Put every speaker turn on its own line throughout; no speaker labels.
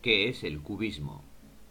¿Qué es el cubismo?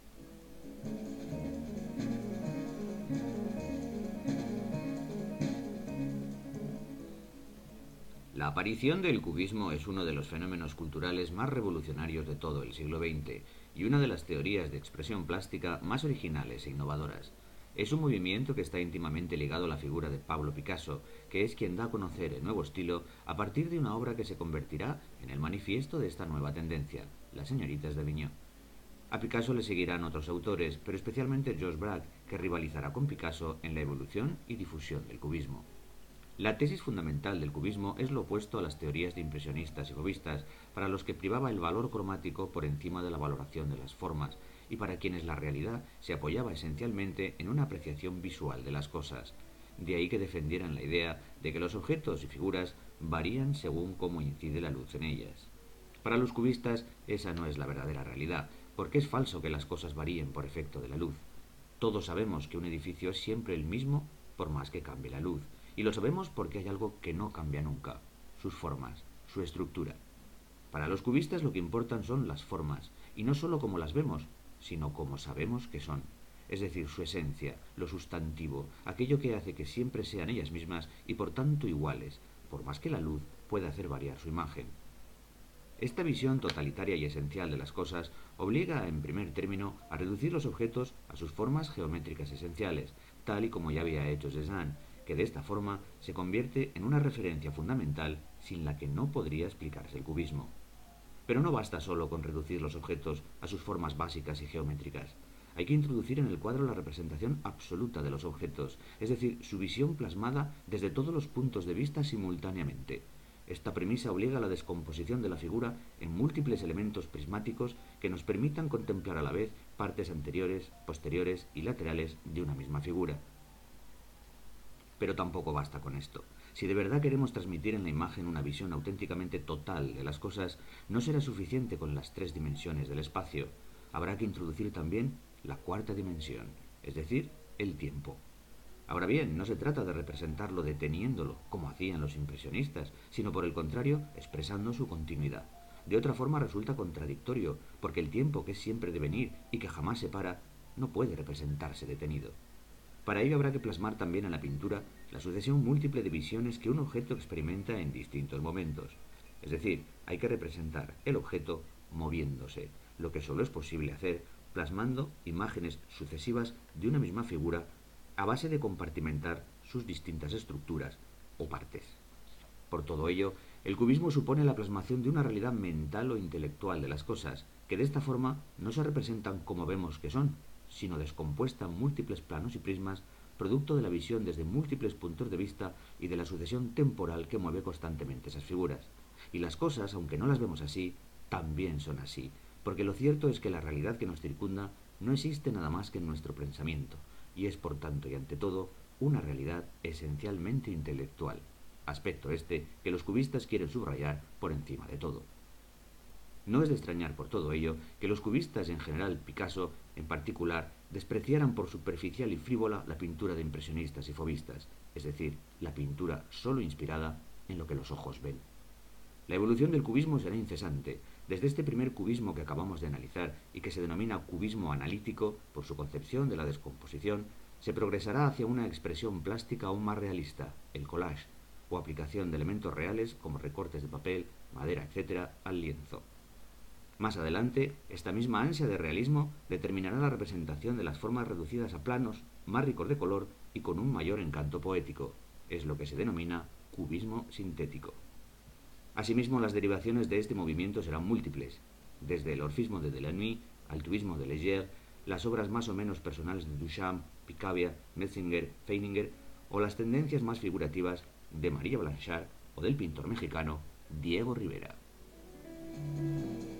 La aparición del cubismo es uno de los fenómenos culturales más revolucionarios de todo el siglo XX y una de las teorías de expresión plástica más originales e innovadoras. Es un movimiento que está íntimamente ligado a la figura de Pablo Picasso, que es quien da a conocer el nuevo estilo a partir de una obra que se convertirá en el manifiesto de esta nueva tendencia, Las señoritas de Avignon. A Picasso le seguirán otros autores, pero especialmente George Braque, que rivalizará con Picasso en la evolución y difusión del cubismo. La tesis fundamental del cubismo es lo opuesto a las teorías de impresionistas y fauvistas, para los que privaba el valor cromático por encima de la valoración de las formas, y para quienes la realidad se apoyaba esencialmente en una apreciación visual de las cosas. De ahí que defendieran la idea de que los objetos y figuras varían según cómo incide la luz en ellas. Para los cubistas, esa no es la verdadera realidad, porque es falso que las cosas varíen por efecto de la luz. Todos sabemos que un edificio es siempre el mismo por más que cambie la luz, y lo sabemos porque hay algo que no cambia nunca: sus formas, su estructura. Para los cubistas lo que importan son las formas, y no sólo como las vemos, sino como sabemos que son, es decir, su esencia, lo sustantivo, aquello que hace que siempre sean ellas mismas y por tanto iguales, por más que la luz pueda hacer variar su imagen. Esta visión totalitaria y esencial de las cosas obliga, en primer término, a reducir los objetos a sus formas geométricas esenciales, tal y como ya había hecho Cézanne, que de esta forma se convierte en una referencia fundamental sin la que no podría explicarse el cubismo. Pero no basta solo con reducir los objetos a sus formas básicas y geométricas. Hay que introducir en el cuadro la representación absoluta de los objetos, es decir, su visión plasmada desde todos los puntos de vista simultáneamente. Esta premisa obliga a la descomposición de la figura en múltiples elementos prismáticos que nos permitan contemplar a la vez partes anteriores, posteriores y laterales de una misma figura. Pero tampoco basta con esto. Si de verdad queremos transmitir en la imagen una visión auténticamente total de las cosas, no será suficiente con las tres dimensiones del espacio. Habrá que introducir también la cuarta dimensión, es decir, el tiempo. Ahora bien, no se trata de representarlo deteniéndolo, como hacían los impresionistas, sino por el contrario, expresando su continuidad. De otra forma resulta contradictorio, porque el tiempo, que es siempre devenir y que jamás se para, no puede representarse detenido. Para ello habrá que plasmar también en la pintura la sucesión múltiple de visiones que un objeto experimenta en distintos momentos. Es decir, hay que representar el objeto moviéndose, lo que solo es posible hacer plasmando imágenes sucesivas de una misma figura a base de compartimentar sus distintas estructuras o partes. Por todo ello, el cubismo supone la plasmación de una realidad mental o intelectual de las cosas, que de esta forma no se representan como vemos que son, sino descompuesta en múltiples planos y prismas, producto de la visión desde múltiples puntos de vista y de la sucesión temporal que mueve constantemente esas figuras. Y las cosas, aunque no las vemos así, también son así, porque lo cierto es que la realidad que nos circunda no existe nada más que en nuestro pensamiento, y es por tanto y ante todo una realidad esencialmente intelectual, aspecto este que los cubistas quieren subrayar por encima de todo. No es de extrañar por todo ello que los cubistas, en general Picasso en particular, despreciaran por superficial y frívola la pintura de impresionistas y fauvistas, es decir, la pintura solo inspirada en lo que los ojos ven. La evolución del cubismo será incesante, desde este primer cubismo que acabamos de analizar y que se denomina cubismo analítico por su concepción de la descomposición, se progresará hacia una expresión plástica aún más realista, el collage, o aplicación de elementos reales como recortes de papel, madera, etc., al lienzo. Más adelante, esta misma ansia de realismo determinará la representación de las formas reducidas a planos, más ricos de color y con un mayor encanto poético. Es lo que se denomina cubismo sintético. Asimismo, las derivaciones de este movimiento serán múltiples, desde el orfismo de Delannoy al cubismo de Leger, las obras más o menos personales de Duchamp, Picabia, Metzinger, Feininger, o las tendencias más figurativas de María Blanchard o del pintor mexicano Diego Rivera.